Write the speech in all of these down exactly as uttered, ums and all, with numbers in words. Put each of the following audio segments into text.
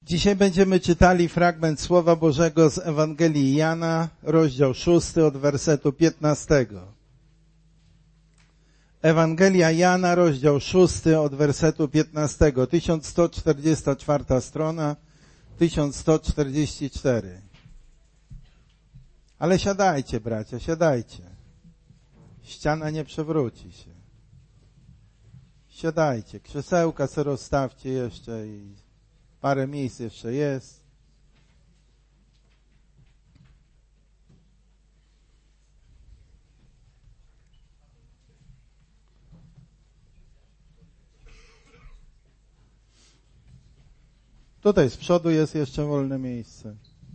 Dzisiaj będziemy czytali fragment Słowa Bożego z Ewangelii Jana, rozdział szósty od wersetu piętnastego. Ewangelia Jana, rozdział szósty od wersetu piętnastego. tysiąc sto czterdziesta czwarta strona, tysiąc sto czterdzieści cztery. Ale siadajcie, bracia, siadajcie. Ściana nie przewróci się. Siadajcie, krzesełka se rozstawcie jeszcze i parę miejsc jeszcze jest. Tutaj z przodu jest jeszcze wolne miejsce.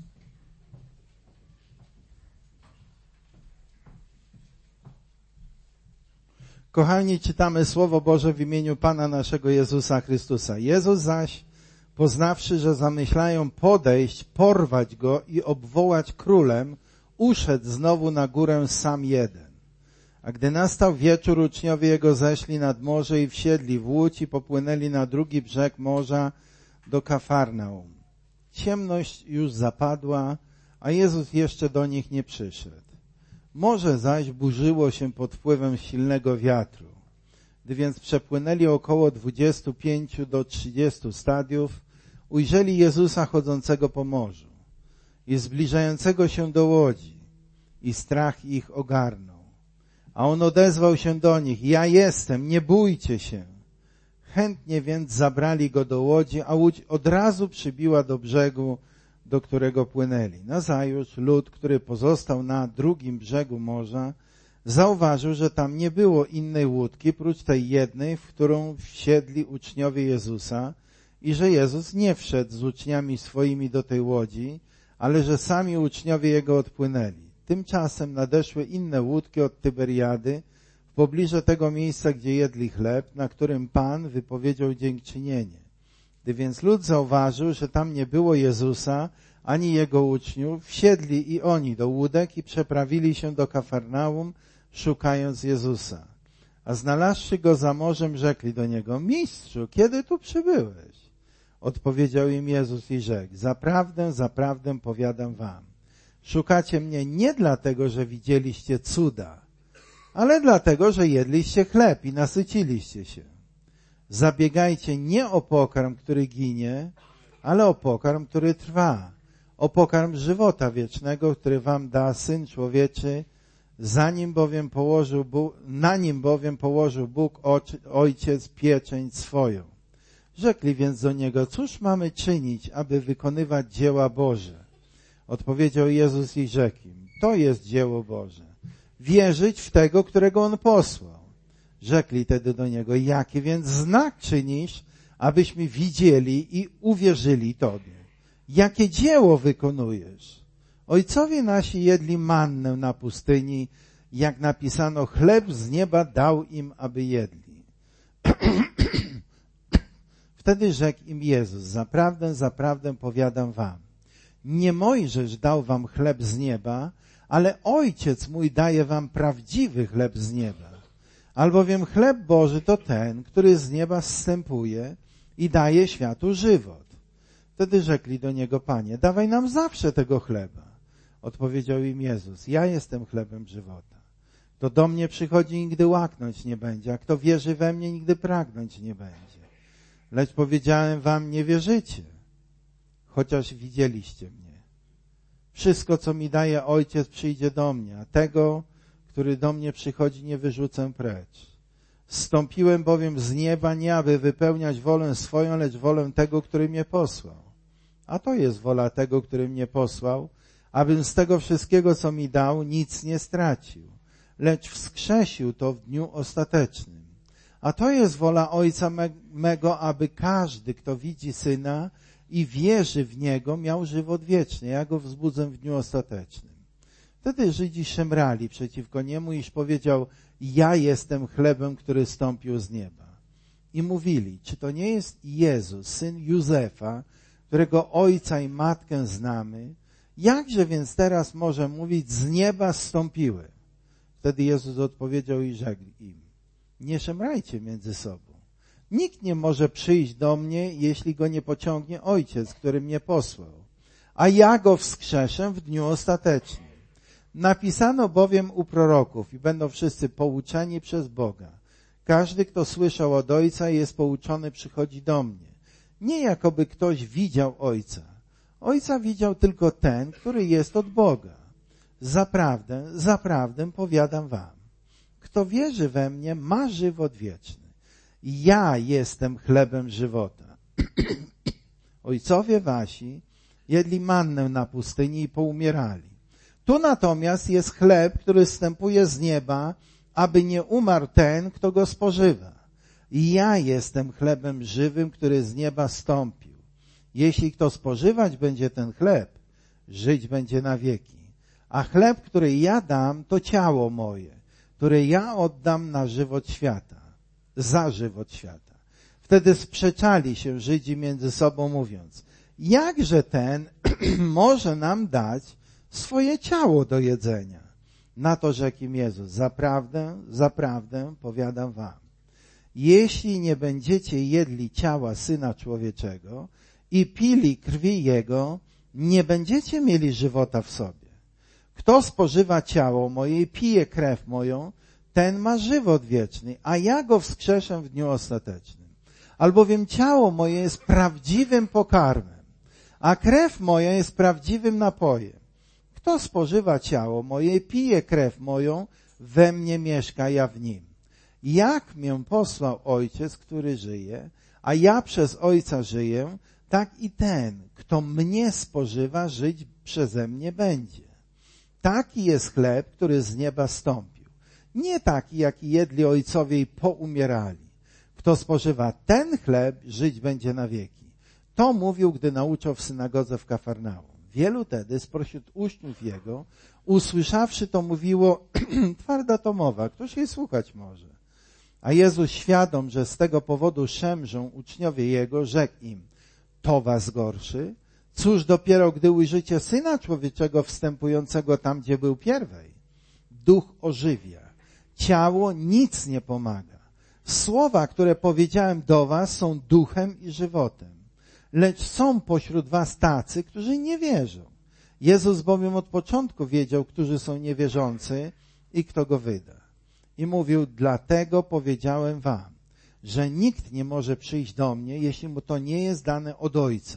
Kochani, czytamy Słowo Boże w imieniu Pana naszego Jezusa Chrystusa. Jezus zaś, poznawszy, że zamyślają podejść, porwać Go i obwołać królem, uszedł znowu na górę sam jeden. A gdy nastał wieczór, uczniowie Jego zeszli nad morze i wsiedli w łódź i popłynęli na drugi brzeg morza do Kafarnaum. Ciemność już zapadła, a Jezus jeszcze do nich nie przyszedł. Morze zaś burzyło się pod wpływem silnego wiatru. Gdy więc przepłynęli około dwudziestu pięciu do trzydziestu stadiów, ujrzeli Jezusa chodzącego po morzu i zbliżającego się do łodzi, i strach ich ogarnął. A On odezwał się do nich: ja jestem, nie bójcie się. Chętnie więc zabrali Go do łodzi, a łódź od razu przybiła do brzegu, do którego płynęli. Nazajutrz lud, który pozostał na drugim brzegu morza, zauważył, że tam nie było innej łódki, prócz tej jednej, w którą wsiedli uczniowie Jezusa, i że Jezus nie wszedł z uczniami swoimi do tej łodzi, ale że sami uczniowie Jego odpłynęli. Tymczasem nadeszły inne łódki od Tyberiady, w pobliżu tego miejsca, gdzie jedli chleb, na którym Pan wypowiedział dziękczynienie. Gdy więc lud zauważył, że tam nie było Jezusa, ani Jego uczniów, wsiedli i oni do łódek i przeprawili się do Kafarnaum, szukając Jezusa. A znalazłszy Go za morzem, rzekli do Niego: Mistrzu, kiedy tu przybyłeś? Odpowiedział im Jezus i rzekł: Zaprawdę, zaprawdę powiadam wam, szukacie mnie nie dlatego, że widzieliście cuda, ale dlatego, że jedliście chleb i nasyciliście się. Zabiegajcie nie o pokarm, który ginie, ale o pokarm, który trwa, o pokarm żywota wiecznego, który wam da Syn Człowieczy, za nim bowiem położył Bóg, na nim bowiem położył Bóg Ojciec pieczęć swoją. Rzekli więc do Niego: cóż mamy czynić, aby wykonywać dzieła Boże? Odpowiedział Jezus i rzekł im: to jest dzieło Boże, wierzyć w tego, którego On posłał. Rzekli tedy do Niego: jaki więc znak czynisz, abyśmy widzieli i uwierzyli Tobie? Jakie dzieło wykonujesz? Ojcowie nasi jedli mannę na pustyni, jak napisano: chleb z nieba dał im, aby jedli. Wtedy rzekł im Jezus: zaprawdę, zaprawdę powiadam wam, nie Mojżesz dał wam chleb z nieba, ale Ojciec mój daje wam prawdziwy chleb z nieba. Albowiem chleb Boży to ten, który z nieba zstępuje i daje światu żywot. Wtedy rzekli do Niego: Panie, dawaj nam zawsze tego chleba. Odpowiedział im Jezus: ja jestem chlebem żywota. Kto do mnie przychodzi, nigdy łaknąć nie będzie, a kto wierzy we mnie, nigdy pragnąć nie będzie. Lecz powiedziałem wam, nie wierzycie, chociaż widzieliście mnie. Wszystko, co mi daje Ojciec, przyjdzie do mnie, a tego, który do mnie przychodzi, nie wyrzucę precz. Zstąpiłem bowiem z nieba nie aby wypełniać wolę swoją, lecz wolę tego, który mnie posłał. A to jest wola tego, który mnie posłał, abym z tego wszystkiego, co mi dał, nic nie stracił, lecz wskrzesił to w dniu ostatecznym. A to jest wola Ojca me mego, aby każdy, kto widzi Syna i wierzy w Niego, miał żywot wieczny. Ja go wzbudzę w dniu ostatecznym. Wtedy Żydzi szemrali przeciwko Niemu, iż powiedział: ja jestem chlebem, który stąpił z nieba. I mówili: czy to nie jest Jezus, syn Józefa, którego ojca i matkę znamy? Jakże więc teraz może mówić: z nieba zstąpiły? Wtedy Jezus odpowiedział i rzekł im: nie szemrajcie między sobą. Nikt nie może przyjść do mnie, jeśli go nie pociągnie Ojciec, który mnie posłał. A ja go wskrzeszę w dniu ostatecznym. Napisano bowiem u proroków i będą wszyscy pouczeni przez Boga. Każdy, kto słyszał od Ojca i jest pouczony, przychodzi do mnie. Nie jakoby ktoś widział Ojca. Ojca widział tylko ten, który jest od Boga. Zaprawdę, zaprawdę powiadam wam. Kto wierzy we mnie, ma żywot wieczny. Ja jestem chlebem żywota. Ojcowie wasi jedli mannę na pustyni i poumierali. Tu natomiast jest chleb, który zstępuje z nieba, aby nie umarł ten, kto go spożywa. I ja jestem chlebem żywym, który z nieba stąpił. Jeśli kto spożywać będzie ten chleb, żyć będzie na wieki. A chleb, który ja dam, to ciało moje, które ja oddam na żywot świata, za żywot świata. Wtedy sprzeczali się Żydzi między sobą, mówiąc, jakże ten może nam dać swoje ciało do jedzenia? Na to rzekł im Jezus, zaprawdę, zaprawdę powiadam wam, jeśli nie będziecie jedli ciała Syna Człowieczego i pili krwi Jego, nie będziecie mieli żywota w sobie. Kto spożywa ciało moje i pije krew moją, ten ma żywot wieczny, a ja go wskrzeszę w dniu ostatecznym. Albowiem ciało moje jest prawdziwym pokarmem, a krew moja jest prawdziwym napojem. Kto spożywa ciało moje i pije krew moją, we mnie mieszka, ja w nim. Jak mię posłał Ojciec, który żyje, a ja przez Ojca żyję, tak i ten, kto mnie spożywa, żyć przeze mnie będzie. Taki jest chleb, który z nieba stąpił. Nie taki, jaki jedli ojcowie i poumierali. Kto spożywa ten chleb, żyć będzie na wieki. To mówił, gdy nauczał w synagodze w Kafarnaum. Wielu tedy spośród uczniów jego, usłyszawszy to, mówiło, twarda to mowa, któż jej słuchać może? A Jezus, świadom, że z tego powodu szemrzą uczniowie Jego, rzekł im, to was gorszy? Cóż dopiero, gdy ujrzycie Syna Człowieczego wstępującego tam, gdzie był pierwej? Duch ożywia, ciało nic nie pomaga. Słowa, które powiedziałem do was, są duchem i żywotem. Lecz są pośród was tacy, którzy nie wierzą. Jezus bowiem od początku wiedział, którzy są niewierzący i kto go wyda. I mówił, dlatego powiedziałem wam, że nikt nie może przyjść do mnie, jeśli mu to nie jest dane od Ojca.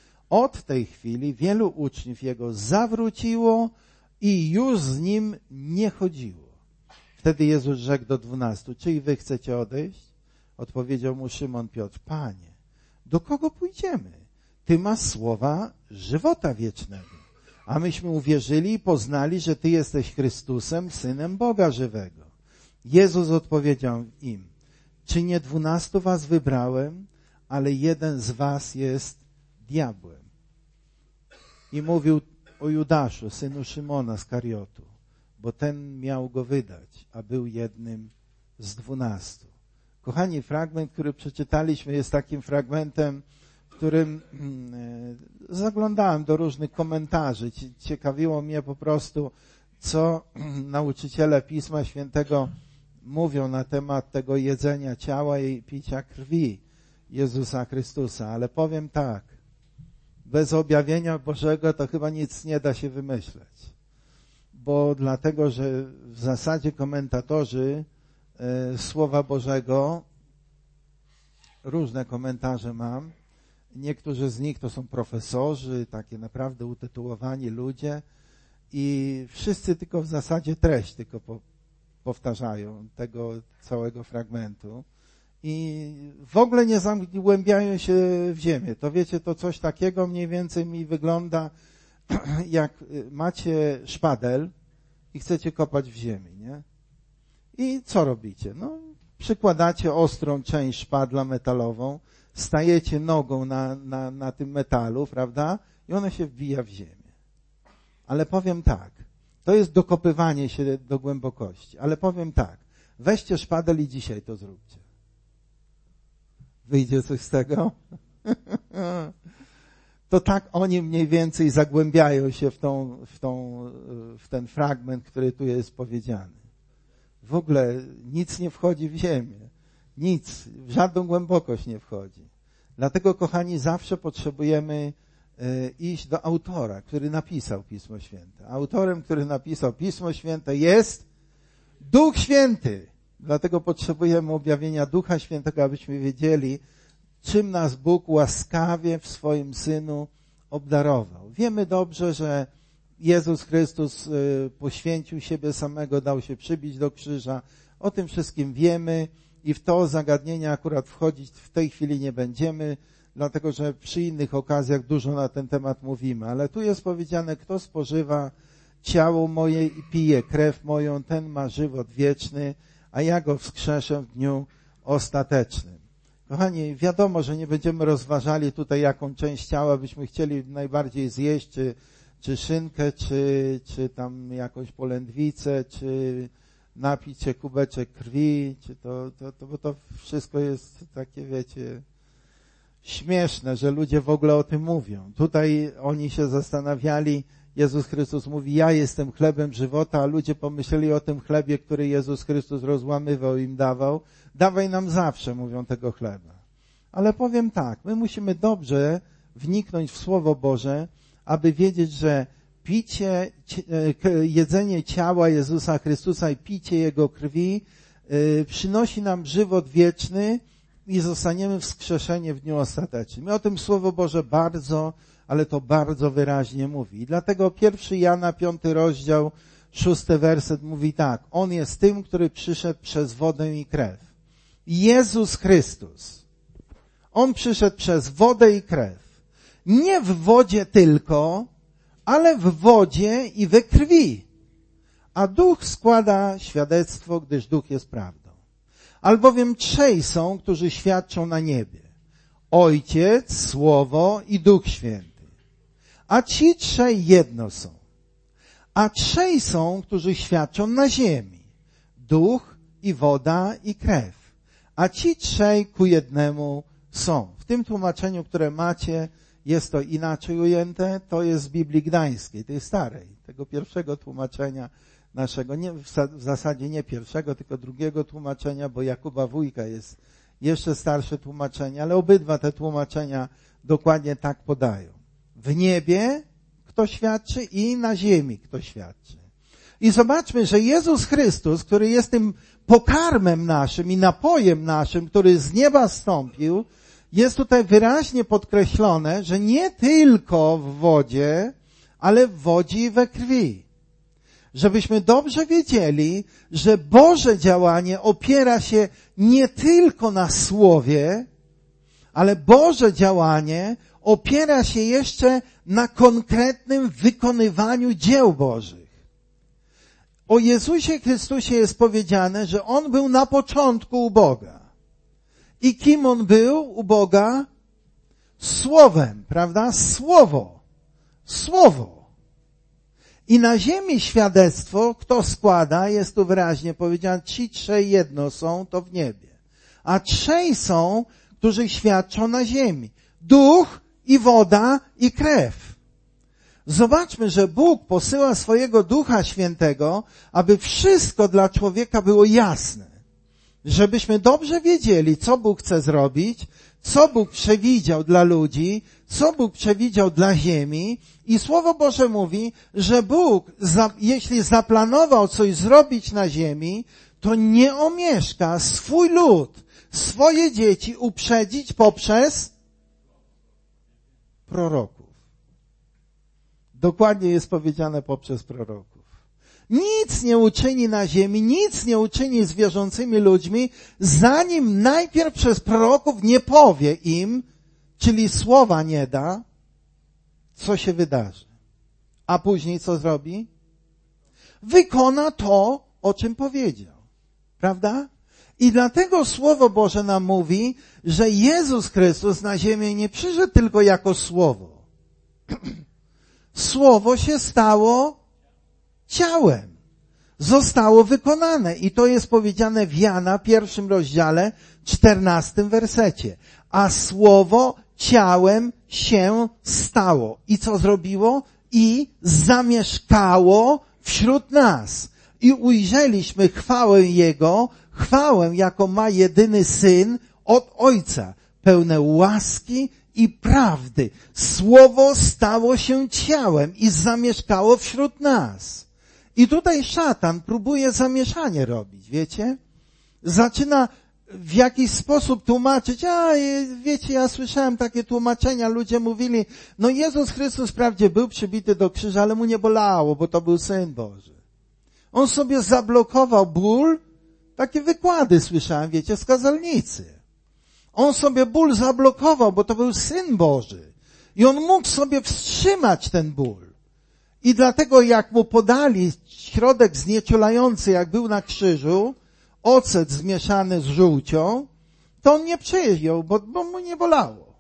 Od tej chwili wielu uczniów Jego zawróciło i już z Nim nie chodziło. Wtedy Jezus rzekł do dwunastu, czy i wy chcecie odejść? Odpowiedział mu Szymon Piotr, Panie, do kogo pójdziemy? Ty masz słowa żywota wiecznego. A myśmy uwierzyli i poznali, że Ty jesteś Chrystusem, Synem Boga żywego. Jezus odpowiedział im, czy nie dwunastu was wybrałem, ale jeden z was jest diabłem. I mówił o Judaszu, synu Szymona z Kariotu, bo ten miał go wydać, a był jednym z dwunastu. Kochani, fragment, który przeczytaliśmy, jest takim fragmentem, w którym zaglądałem do różnych komentarzy. Ciekawiło mnie po prostu, co nauczyciele Pisma Świętego mówią na temat tego jedzenia ciała i picia krwi Jezusa Chrystusa. Ale powiem tak, bez objawienia Bożego to chyba nic nie da się wymyśleć. Bo dlatego, że w zasadzie komentatorzy e, Słowa Bożego, różne komentarze mam, niektórzy z nich to są profesorzy, takie naprawdę utytułowani ludzie i wszyscy tylko w zasadzie treść tylko po, powtarzają tego całego fragmentu i w ogóle nie zagłębiają się w ziemię. To wiecie, to coś takiego mniej więcej mi wygląda, jak macie szpadel i chcecie kopać w ziemi, nie? I co robicie? No, przykładacie ostrą część szpadla metalową, stajecie nogą na, na, na tym metalu, prawda? I ona się wbija w ziemię. Ale powiem tak, to jest dokopywanie się do głębokości. Ale powiem tak, weźcie szpadel i dzisiaj to zróbcie. Wyjdzie coś z tego? To tak oni mniej więcej zagłębiają się w, tą, w, tą, w ten fragment, który tu jest powiedziany. W ogóle nic nie wchodzi w ziemię. Nic, w żadną głębokość nie wchodzi. Dlatego, kochani, zawsze potrzebujemy y, iść do autora, który napisał Pismo Święte. Autorem, który napisał Pismo Święte jest Duch Święty. Dlatego potrzebujemy objawienia Ducha Świętego, abyśmy wiedzieli, czym nas Bóg łaskawie w swoim Synu obdarował. Wiemy dobrze, że Jezus Chrystus y, poświęcił siebie samego, dał się przybić do krzyża. O tym wszystkim wiemy i w to zagadnienie akurat wchodzić w tej chwili nie będziemy, dlatego że przy innych okazjach dużo na ten temat mówimy. Ale tu jest powiedziane, kto spożywa ciało moje i pije krew moją, ten ma żywot wieczny, a ja go wskrzeszę w dniu ostatecznym. Kochani, wiadomo, że nie będziemy rozważali tutaj, jaką część ciała byśmy chcieli najbardziej zjeść, czy, czy szynkę, czy, czy tam jakąś polędwicę, czy napić się kubeczek krwi, czy to, to, to, bo to wszystko jest takie, wiecie, śmieszne, że ludzie w ogóle o tym mówią. Tutaj oni się zastanawiali, Jezus Chrystus mówi, ja jestem chlebem żywota, a ludzie pomyśleli o tym chlebie, który Jezus Chrystus rozłamywał, im dawał. Dawaj nam zawsze, mówią, tego chleba. Ale powiem tak, my musimy dobrze wniknąć w Słowo Boże, aby wiedzieć, że picie, jedzenie ciała Jezusa Chrystusa i picie Jego krwi przynosi nam żywot wieczny i zostaniemy wskrzeszeni w dniu ostatecznym. I o tym Słowo Boże bardzo, ale to bardzo wyraźnie mówi. I dlatego pierwszy Jana, piąty rozdział, szósty werset mówi tak. On jest tym, który przyszedł przez wodę i krew. Jezus Chrystus. On przyszedł przez wodę i krew. Nie w wodzie tylko, ale w wodzie i we krwi. A Duch składa świadectwo, gdyż Duch jest prawdą. Albowiem trzej są, którzy świadczą na niebie. Ojciec, Słowo i Duch Święty. A ci trzej jedno są. A trzej są, którzy świadczą na ziemi. Duch i woda i krew. A ci trzej ku jednemu są. W tym tłumaczeniu, które macie, jest to inaczej ujęte. To jest z Biblii Gdańskiej, tej starej, tego pierwszego tłumaczenia naszego. Nie, w zasadzie nie pierwszego, tylko drugiego tłumaczenia, bo Jakuba Wójka jest jeszcze starsze tłumaczenie, ale obydwa te tłumaczenia dokładnie tak podają. W niebie kto świadczy i na ziemi kto świadczy. I zobaczmy, że Jezus Chrystus, który jest tym pokarmem naszym i napojem naszym, który z nieba zstąpił, jest tutaj wyraźnie podkreślone, że nie tylko w wodzie, ale w wodzie i we krwi. Żebyśmy dobrze wiedzieli, że Boże działanie opiera się nie tylko na Słowie, ale Boże działanie opiera się jeszcze na konkretnym wykonywaniu dzieł Bożych. O Jezusie Chrystusie jest powiedziane, że On był na początku u Boga. I kim On był u Boga? Słowem, prawda? Słowo. Słowo. I na ziemi świadectwo, kto składa, jest tu wyraźnie powiedziane, ci trzej jedno są, to w niebie. A trzej są, którzy świadczą na ziemi. Duch i woda i krew. Zobaczmy, że Bóg posyła swojego Ducha Świętego, aby wszystko dla człowieka było jasne. Żebyśmy dobrze wiedzieli, co Bóg chce zrobić, co Bóg przewidział dla ludzi, co Bóg przewidział dla ziemi. I Słowo Boże mówi, że Bóg, jeśli zaplanował coś zrobić na ziemi, to nie omieszka swój lud, swoje dzieci uprzedzić poprzez proroków. Dokładnie jest powiedziane poprzez proroków. Nic nie uczyni na ziemi, nic nie uczyni z wierzącymi ludźmi, zanim najpierw przez proroków nie powie im, czyli słowa nie da, co się wydarzy. A później co zrobi? Wykona to, o czym powiedział. Prawda? I dlatego Słowo Boże nam mówi, że Jezus Chrystus na ziemię nie przyszedł tylko jako Słowo. Słowo się stało ciałem. Zostało wykonane. I to jest powiedziane w Jana, pierwszym rozdziale, czternastym wersecie. A Słowo ciałem się stało. I co zrobiło? I zamieszkało wśród nas. I ujrzeliśmy chwałę Jego, chwałę, jaką ma jedyny Syn od Ojca, pełne łaski i prawdy. Słowo stało się ciałem i zamieszkało wśród nas. I tutaj szatan próbuje zamieszanie robić, wiecie? Zaczyna w jakiś sposób tłumaczyć, a wiecie, ja słyszałem takie tłumaczenia, ludzie mówili, no Jezus Chrystus wprawdzie był przybity do krzyża, ale mu nie bolało, bo to był Syn Boży. On sobie zablokował ból, takie wykłady słyszałem, wiecie, z kazalnicy. On sobie ból zablokował, bo to był Syn Boży. I on mógł sobie wstrzymać ten ból. I dlatego jak mu podali środek znieczulający, jak był na krzyżu, ocet zmieszany z żółcią, to on nie przyjął, bo, bo mu nie bolało.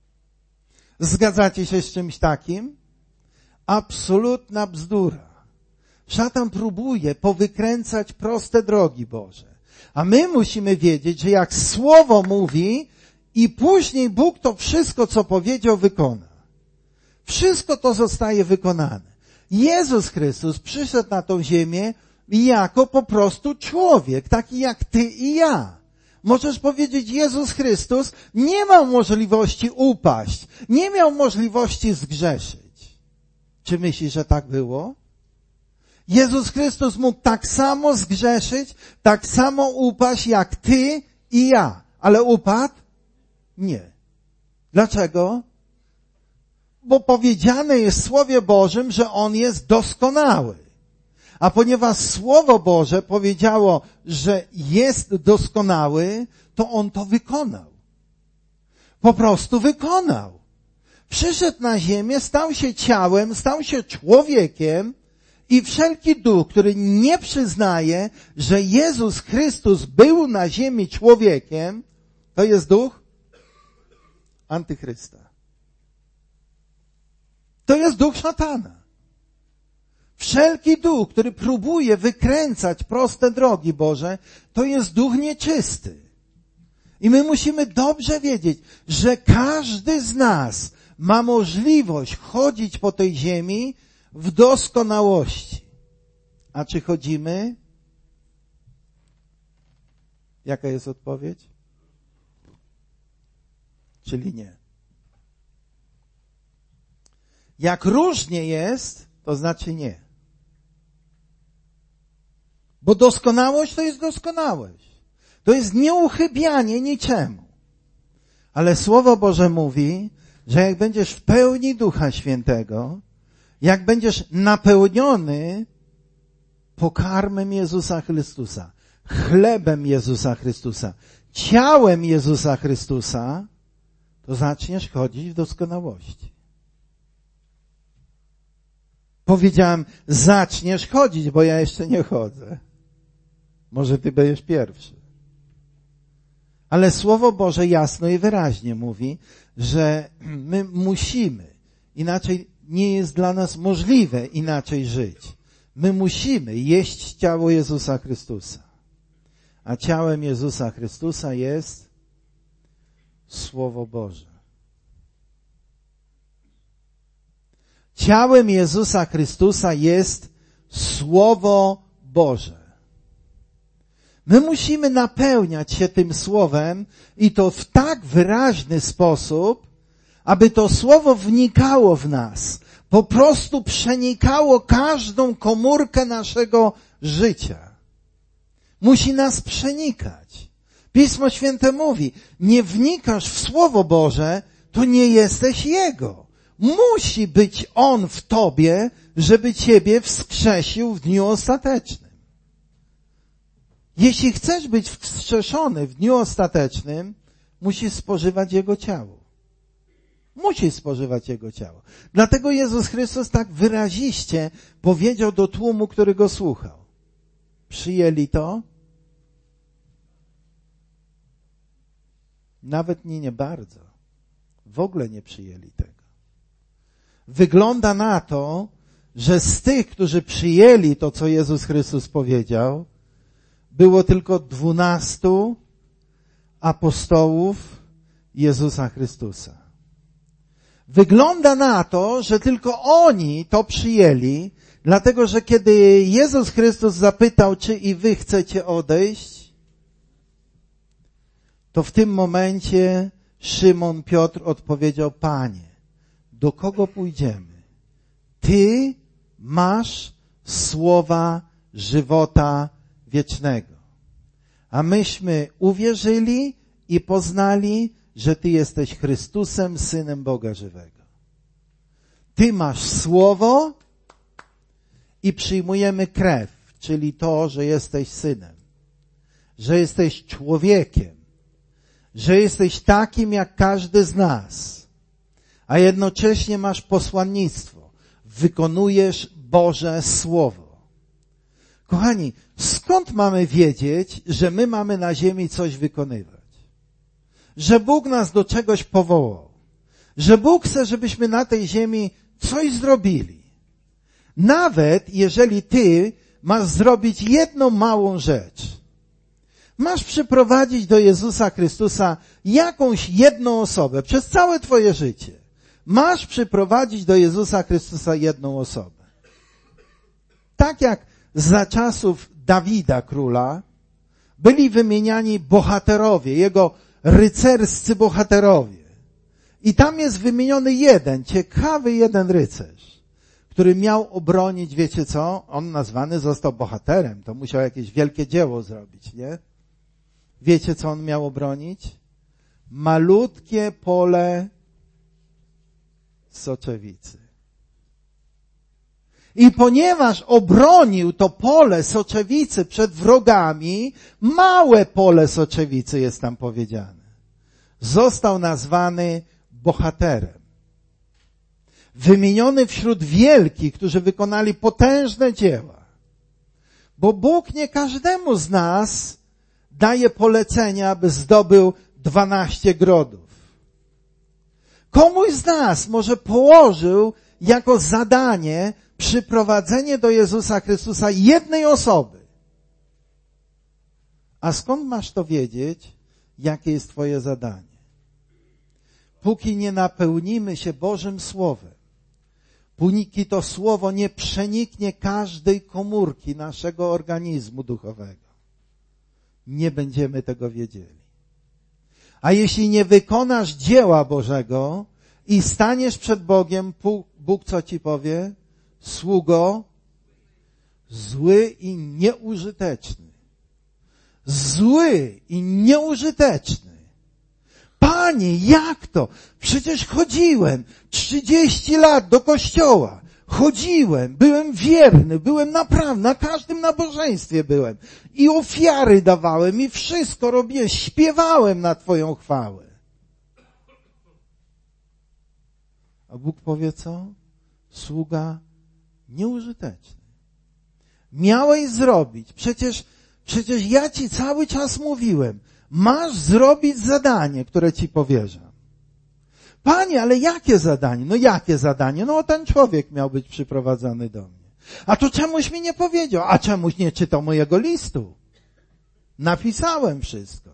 Zgadzacie się z czymś takim? Absolutna bzdura. Szatan próbuje powykręcać proste drogi Boże. A my musimy wiedzieć, że jak Słowo mówi i później Bóg to wszystko, co powiedział, wykona. Wszystko to zostaje wykonane. Jezus Chrystus przyszedł na tą ziemię jako po prostu człowiek, taki jak ty i ja. Możesz powiedzieć, Jezus Chrystus nie miał możliwości upaść, nie miał możliwości zgrzeszyć. Czy myślisz, że tak było? Jezus Chrystus mógł tak samo zgrzeszyć, tak samo upaść jak ty i ja. Ale upadł? Nie. Dlaczego? Bo powiedziane jest w Słowie Bożym, że On jest doskonały. A ponieważ Słowo Boże powiedziało, że jest doskonały, to On to wykonał. Po prostu wykonał. Przyszedł na ziemię, stał się ciałem, stał się człowiekiem i wszelki duch, który nie przyznaje, że Jezus Chrystus był na ziemi człowiekiem, to jest duch antychrysta. To jest duch szatana. Wszelki duch, który próbuje wykręcać proste drogi Boże, to jest duch nieczysty. I my musimy dobrze wiedzieć, że każdy z nas ma możliwość chodzić po tej ziemi w doskonałości. A czy chodzimy? Jaka jest odpowiedź? Czyli nie. Jak różnie jest, to znaczy nie. Bo doskonałość to jest doskonałość. To jest nieuchybianie niczemu. Ale Słowo Boże mówi, że jak będziesz w pełni Ducha Świętego, jak będziesz napełniony pokarmem Jezusa Chrystusa, chlebem Jezusa Chrystusa, ciałem Jezusa Chrystusa, to zaczniesz chodzić w doskonałości. Powiedziałem, zaczniesz chodzić, bo ja jeszcze nie chodzę. Może ty będziesz pierwszy. Ale Słowo Boże jasno i wyraźnie mówi, że my musimy, inaczej nie jest dla nas możliwe inaczej żyć. My musimy jeść ciało Jezusa Chrystusa. A ciałem Jezusa Chrystusa jest Słowo Boże. Ciałem Jezusa Chrystusa jest Słowo Boże. My musimy napełniać się tym Słowem i to w tak wyraźny sposób, aby to Słowo wnikało w nas, po prostu przenikało każdą komórkę naszego życia. Musi nas przenikać. Pismo Święte mówi, nie wnikasz w Słowo Boże, to nie jesteś Jego. Musi być On w tobie, żeby ciebie wskrzesił w dniu ostatecznym. Jeśli chcesz być wskrzeszony w dniu ostatecznym, musisz spożywać Jego ciało. Musisz spożywać Jego ciało. Dlatego Jezus Chrystus tak wyraziście powiedział do tłumu, który Go słuchał. Przyjęli to? Nawet nie, nie bardzo. W ogóle nie przyjęli tego. Wygląda na to, że z tych, którzy przyjęli to, co Jezus Chrystus powiedział, było tylko dwunastu apostołów Jezusa Chrystusa. Wygląda na to, że tylko oni to przyjęli, dlatego że kiedy Jezus Chrystus zapytał, czy i wy chcecie odejść, to w tym momencie Szymon Piotr odpowiedział: Panie, do kogo pójdziemy? Ty masz słowa żywota wiecznego. A myśmy uwierzyli i poznali, że Ty jesteś Chrystusem, Synem Boga żywego. Ty masz słowo i przyjmujemy krew, czyli to, że jesteś Synem, że jesteś człowiekiem, że jesteś takim jak każdy z nas, a jednocześnie masz posłannictwo, wykonujesz Boże Słowo. Kochani, skąd mamy wiedzieć, że my mamy na ziemi coś wykonywać? Że Bóg nas do czegoś powołał. Że Bóg chce, żebyśmy na tej ziemi coś zrobili. Nawet jeżeli ty masz zrobić jedną małą rzecz. Masz przyprowadzić do Jezusa Chrystusa jakąś jedną osobę przez całe twoje życie. Masz przyprowadzić do Jezusa Chrystusa jedną osobę. Tak jak za czasów Dawida króla byli wymieniani bohaterowie, jego rycerscy bohaterowie. I tam jest wymieniony jeden, ciekawy jeden rycerz, który miał obronić, wiecie co? On nazwany został bohaterem, to musiał jakieś wielkie dzieło zrobić, nie? Wiecie, co on miał obronić? Malutkie pole soczewicy. I ponieważ obronił to pole soczewicy przed wrogami, małe pole soczewicy jest tam powiedziane, został nazwany bohaterem. Wymieniony wśród wielkich, którzy wykonali potężne dzieła. Bo Bóg nie każdemu z nas daje polecenia, aby zdobył dwanaście grodów. Komuś z nas może położył jako zadanie przyprowadzenie do Jezusa Chrystusa jednej osoby. A skąd masz to wiedzieć, jakie jest twoje zadanie? Póki nie napełnimy się Bożym Słowem, póki to Słowo nie przeniknie każdej komórki naszego organizmu duchowego, nie będziemy tego wiedzieli. A jeśli nie wykonasz dzieła Bożego i staniesz przed Bogiem, Bóg co ci powie? Sługo, zły i nieużyteczny. Zły i nieużyteczny. Panie, jak to? Przecież chodziłem trzydzieści lat do kościoła. Chodziłem, byłem wierny, byłem naprawdę, na każdym nabożeństwie byłem. I ofiary dawałem, i wszystko robiłem, śpiewałem na Twoją chwałę. A Bóg powie co? Sługa nieużyteczny. Miałeś zrobić, przecież, przecież ja Ci cały czas mówiłem, masz zrobić zadanie, które Ci powierzam. Panie, ale jakie zadanie? No jakie zadanie? No ten człowiek miał być przyprowadzony do mnie. A to czemuś mi nie powiedział? A czemuś nie czytał mojego listu? Napisałem wszystko.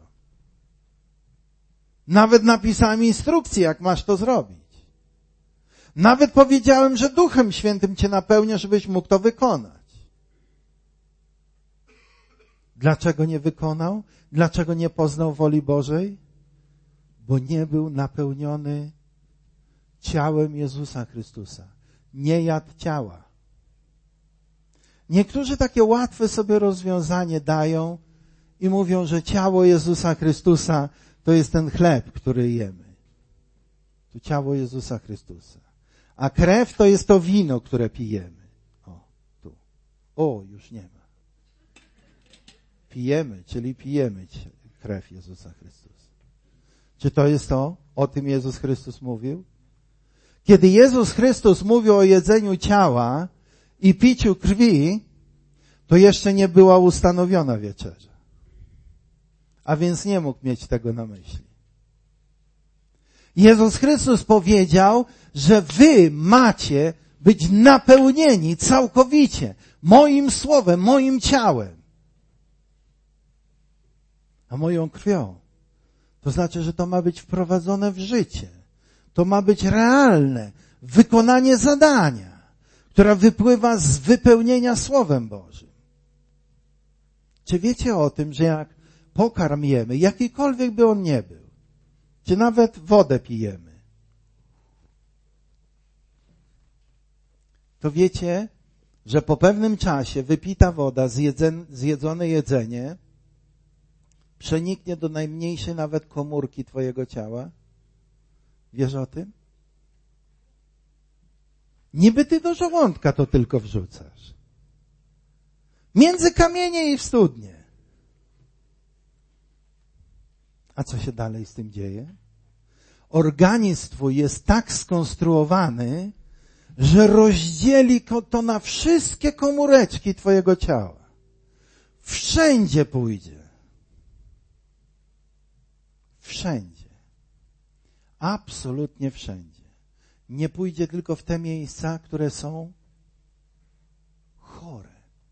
Nawet napisałem instrukcję, jak masz to zrobić. Nawet powiedziałem, że Duchem Świętym Cię napełnia, żebyś mógł to wykonać. Dlaczego nie wykonał? Dlaczego nie poznał woli Bożej? Bo nie był napełniony ciałem Jezusa Chrystusa. Nie jadł ciała. Niektórzy takie łatwe sobie rozwiązanie dają i mówią, że ciało Jezusa Chrystusa to jest ten chleb, który jemy. To ciało Jezusa Chrystusa. A krew to jest to wino, które pijemy. O, tu. O, już nie ma. Pijemy, czyli pijemy krew Jezusa Chrystusa. Czy to jest to? O tym Jezus Chrystus mówił? Kiedy Jezus Chrystus mówił o jedzeniu ciała i piciu krwi, to jeszcze nie była ustanowiona wieczerza. A więc nie mógł mieć tego na myśli. Jezus Chrystus powiedział, że wy macie być napełnieni całkowicie moim słowem, moim ciałem, a moją krwią. To znaczy, że to ma być wprowadzone w życie. To ma być realne wykonanie zadania, która wypływa z wypełnienia Słowem Bożym. Czy wiecie o tym, że jak pokarm jemy, jakikolwiek by on nie był, czy nawet wodę pijemy, to wiecie, że po pewnym czasie wypita woda, zjedzen, zjedzone jedzenie przeniknie do najmniejszej nawet komórki twojego ciała? Wiesz o tym? Niby ty do żołądka to tylko wrzucasz. Między kamienie i w studnie. A co się dalej z tym dzieje? Organizm twój jest tak skonstruowany, że rozdzieli to na wszystkie komóreczki twojego ciała. Wszędzie pójdzie. Wszędzie. Absolutnie wszędzie. Nie pójdzie tylko w te miejsca, które są chore.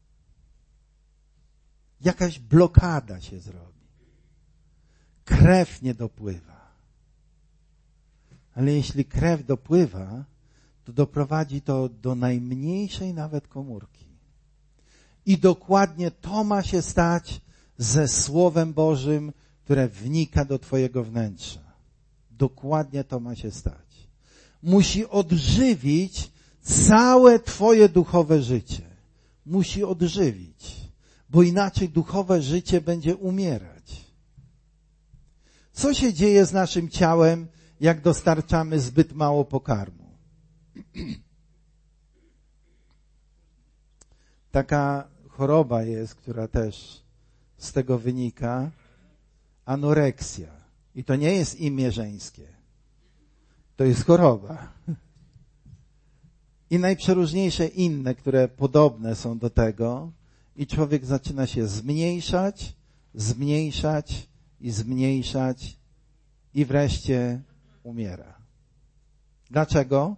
Jakaś blokada się zrobi. Krew nie dopływa. Ale jeśli krew dopływa, to doprowadzi to do najmniejszej nawet komórki. I dokładnie to ma się stać ze Słowem Bożym, które wnika do twojego wnętrza. Dokładnie to ma się stać. Musi odżywić całe twoje duchowe życie. Musi odżywić, bo inaczej duchowe życie będzie umierać. Co się dzieje z naszym ciałem, jak dostarczamy zbyt mało pokarmu? Taka choroba jest, która też z tego wynika, anoreksja. I to nie jest imię żeńskie. To jest choroba. I najprzeróżniejsze inne, które podobne są do tego. I człowiek zaczyna się zmniejszać, zmniejszać i zmniejszać i wreszcie umiera. Dlaczego?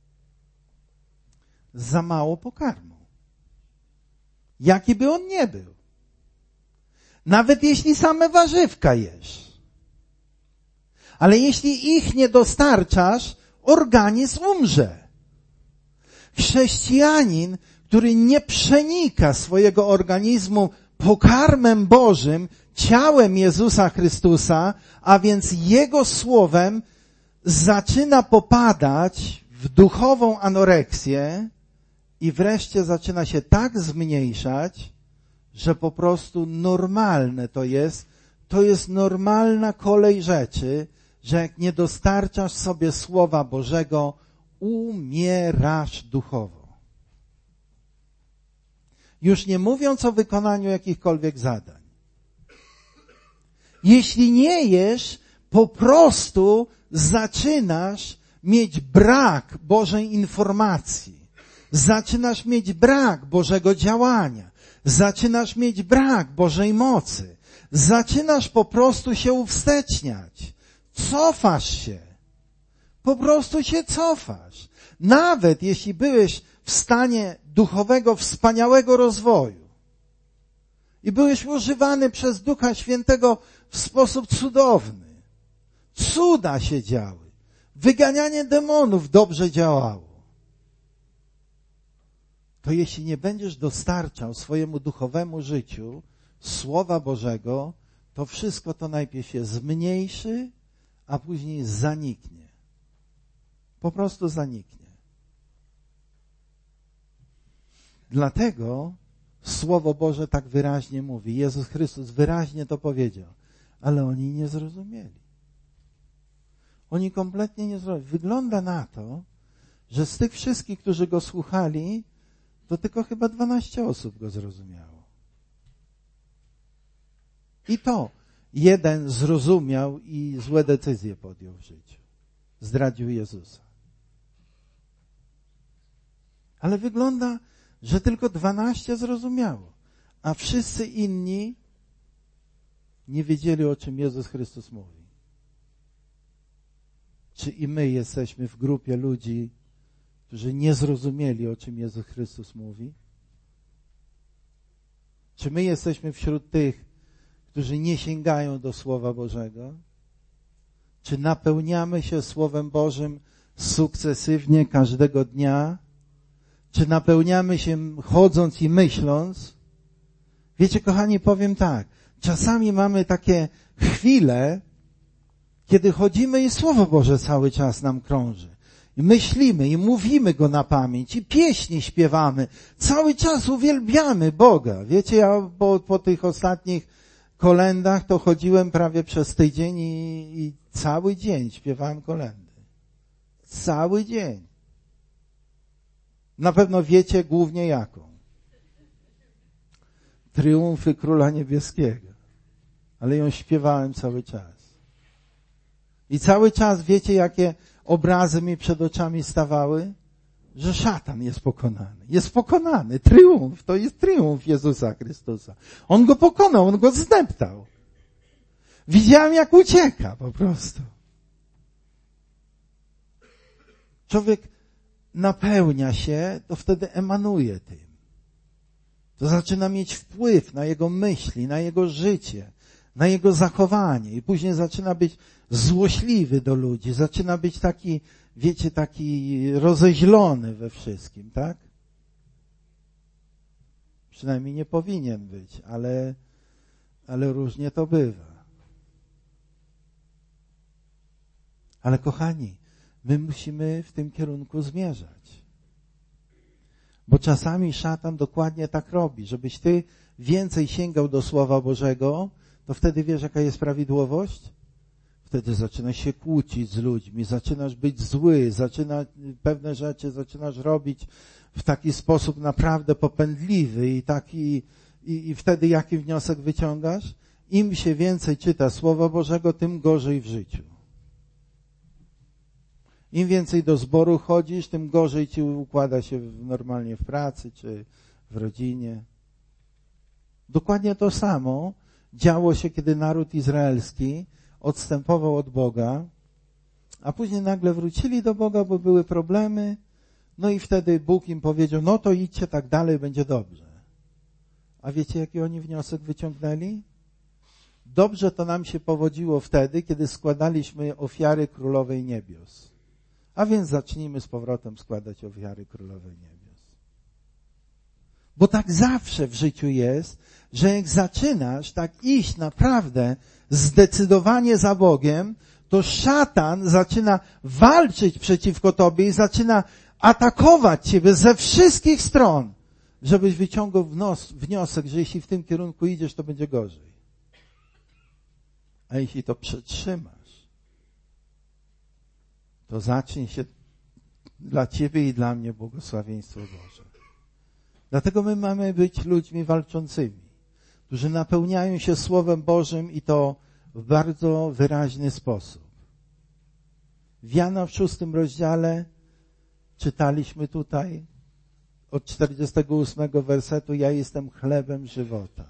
Za mało pokarmu. Jaki by on nie był. Nawet jeśli same warzywka jesz. Ale jeśli ich nie dostarczasz, organizm umrze. Chrześcijanin, który nie przenika swojego organizmu pokarmem Bożym, ciałem Jezusa Chrystusa, a więc Jego słowem, zaczyna popadać w duchową anoreksję i wreszcie zaczyna się tak zmniejszać, że po prostu normalne to jest, to jest normalna kolej rzeczy, że jak nie dostarczasz sobie Słowa Bożego, umierasz duchowo. Już nie mówiąc o wykonaniu jakichkolwiek zadań. Jeśli nie jesz, po prostu zaczynasz mieć brak Bożej informacji. Zaczynasz mieć brak Bożego działania. Zaczynasz mieć brak Bożej mocy. Zaczynasz po prostu się uwsteczniać. Cofasz się. Po prostu się cofasz. Nawet jeśli byłeś w stanie duchowego, wspaniałego rozwoju i byłeś używany przez Ducha Świętego w sposób cudowny. Cuda się działy. Wyganianie demonów dobrze działało. To jeśli nie będziesz dostarczał swojemu duchowemu życiu Słowa Bożego, to wszystko to najpierw się zmniejszy, a później zaniknie. Po prostu zaniknie. Dlatego Słowo Boże tak wyraźnie mówi. Jezus Chrystus wyraźnie to powiedział, ale oni nie zrozumieli. Oni kompletnie nie zrozumieli. Wygląda na to, że z tych wszystkich, którzy Go słuchali, to tylko chyba dwanaście osób Go zrozumiało. I to jeden zrozumiał i złe decyzje podjął w życiu. Zdradził Jezusa. Ale wygląda, że tylko dwanaście zrozumiało, a wszyscy inni nie wiedzieli, o czym Jezus Chrystus mówi. Czy i my jesteśmy w grupie ludzi, którzy nie zrozumieli, o czym Jezus Chrystus mówi? Czy my jesteśmy wśród tych, którzy nie sięgają do Słowa Bożego? Czy napełniamy się Słowem Bożym sukcesywnie każdego dnia? Czy napełniamy się chodząc i myśląc? Wiecie, kochani, powiem tak. czasami mamy takie chwile, kiedy chodzimy i Słowo Boże cały czas nam krąży. I myślimy i mówimy Go na pamięć i pieśni śpiewamy. Cały czas uwielbiamy Boga. Wiecie, ja po, po tych ostatnich kolędach to chodziłem prawie przez tydzień i, i cały dzień śpiewałem kolędy. Cały dzień. Na pewno wiecie głównie jaką. Triumfy Króla Niebieskiego. Ale ją śpiewałem cały czas. I cały czas wiecie, jakie obrazy mi przed oczami stawały? Że szatan jest pokonany. Jest pokonany. Triumf. To jest triumf Jezusa Chrystusa. On go pokonał, on go zdeptał. Widziałem, jak ucieka po prostu. Człowiek napełnia się, to wtedy emanuje tym. To zaczyna mieć wpływ na jego myśli, na jego życie, na jego zachowanie i później zaczyna być złośliwy do ludzi, zaczyna być taki, wiecie, taki rozeźlony we wszystkim, tak? Przynajmniej nie powinien być, ale, ale różnie to bywa. Ale kochani, my musimy w tym kierunku zmierzać. Bo czasami szatan dokładnie tak robi, żebyś ty więcej sięgał do Słowa Bożego, to wtedy wiesz, jaka jest prawidłowość? Wtedy zaczynasz się kłócić z ludźmi, zaczynasz być zły, zaczyna, pewne rzeczy zaczynasz robić w taki sposób naprawdę popędliwy i taki, i, i wtedy jaki wniosek wyciągasz? Im się więcej czyta Słowa Bożego, tym gorzej w życiu. Im więcej do zboru chodzisz, tym gorzej ci układa się normalnie w pracy czy w rodzinie. Dokładnie to samo działo się, kiedy naród izraelski odstępował od Boga, a później nagle wrócili do Boga, bo były problemy, no i wtedy Bóg im powiedział, no to idźcie tak dalej, będzie dobrze. A wiecie, jaki oni wniosek wyciągnęli? Dobrze to nam się powodziło wtedy, kiedy składaliśmy ofiary Królowej Niebios. A więc zacznijmy z powrotem składać ofiary Królowej Niebios. Bo tak zawsze w życiu jest, że jak zaczynasz tak iść naprawdę zdecydowanie za Bogiem, to szatan zaczyna walczyć przeciwko tobie i zaczyna atakować ciebie ze wszystkich stron, żebyś wyciągał wniosek, że jeśli w tym kierunku idziesz, to będzie gorzej. A jeśli to przetrzymasz, to zacznie się dla ciebie i dla mnie błogosławieństwo Boże. Dlatego my mamy być ludźmi walczącymi, którzy napełniają się Słowem Bożym i to w bardzo wyraźny sposób. W Jana w szóstym rozdziale czytaliśmy tutaj od czterdziestego ósmego wersetu, ja jestem chlebem żywota.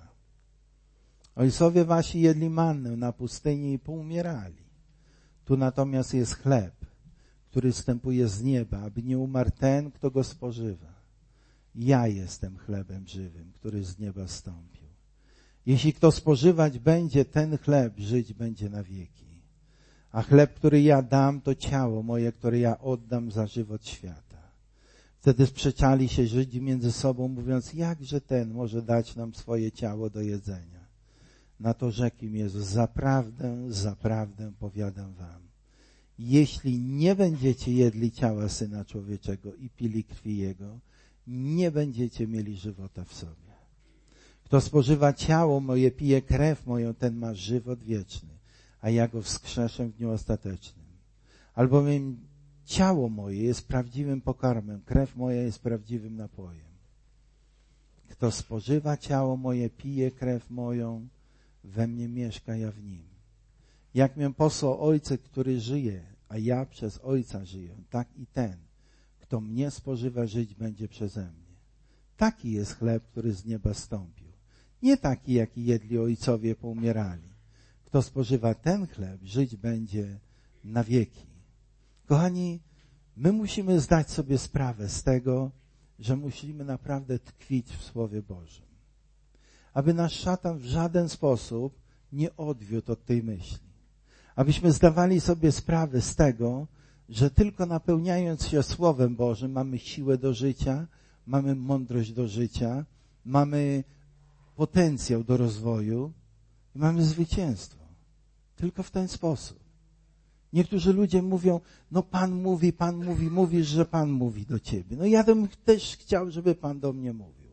Ojcowie wasi jedli mannę na pustyni i poumierali. Tu natomiast jest chleb, który zstępuje z nieba, aby nie umarł ten, kto go spożywa. Ja jestem chlebem żywym, który z nieba zstąpił. Jeśli kto spożywać będzie ten chleb, żyć będzie na wieki. A chleb, który ja dam, to ciało moje, które ja oddam za żywot świata. Wtedy sprzeczali się Żydzi między sobą, mówiąc, jakże ten może dać nam swoje ciało do jedzenia. Na to rzekł im Jezus, zaprawdę, zaprawdę powiadam wam, jeśli nie będziecie jedli ciała Syna Człowieczego i pili krwi Jego, nie będziecie mieli żywota w sobie. Kto spożywa ciało moje, pije krew moją, ten ma żywot wieczny, a ja go wskrzeszę w dniu ostatecznym. Albowiem ciało moje jest prawdziwym pokarmem, krew moja jest prawdziwym napojem. Kto spożywa ciało moje, pije krew moją, we mnie mieszka, ja w nim. Jak mię posłał Ojciec, który żyje, a ja przez Ojca żyję, tak i ten, kto mnie spożywa, żyć będzie przeze mnie. Taki jest chleb, który z nieba stąpił. Nie taki, jaki jedli ojcowie, poumierali. Kto spożywa ten chleb, żyć będzie na wieki. Kochani, my musimy zdać sobie sprawę z tego, że musimy naprawdę tkwić w Słowie Bożym. Aby nasz szatan w żaden sposób nie odwiódł od tej myśli. Abyśmy zdawali sobie sprawę z tego, że tylko napełniając się Słowem Bożym mamy siłę do życia, mamy mądrość do życia, mamy potencjał do rozwoju, I mamy zwycięstwo. Tylko w ten sposób. Niektórzy ludzie mówią, no Pan mówi, Pan mówi, mówisz, że Pan mówi do ciebie. No ja bym też chciał, żeby Pan do mnie mówił.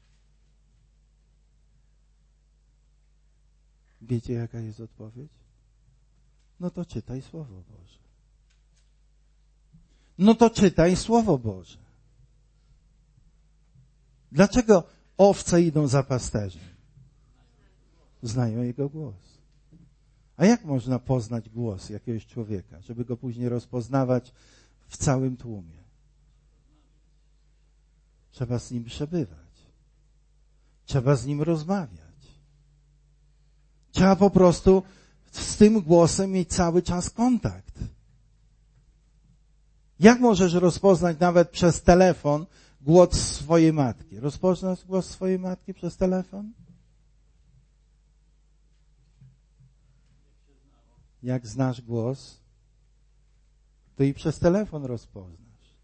Wiecie, jaka jest odpowiedź? No to czytaj Słowo Boże. No to czytaj Słowo Boże. Dlaczego owce idą za pasterzem? Znają jego głos. A jak można poznać głos jakiegoś człowieka, żeby go później rozpoznawać w całym tłumie? Trzeba z nim przebywać. Trzeba z nim rozmawiać. Trzeba po prostu z tym głosem mieć cały czas kontakt. Jak możesz rozpoznać nawet przez telefon głos swojej matki? Rozpoznasz głos swojej matki przez telefon? Jak znasz głos, to i przez telefon rozpoznasz.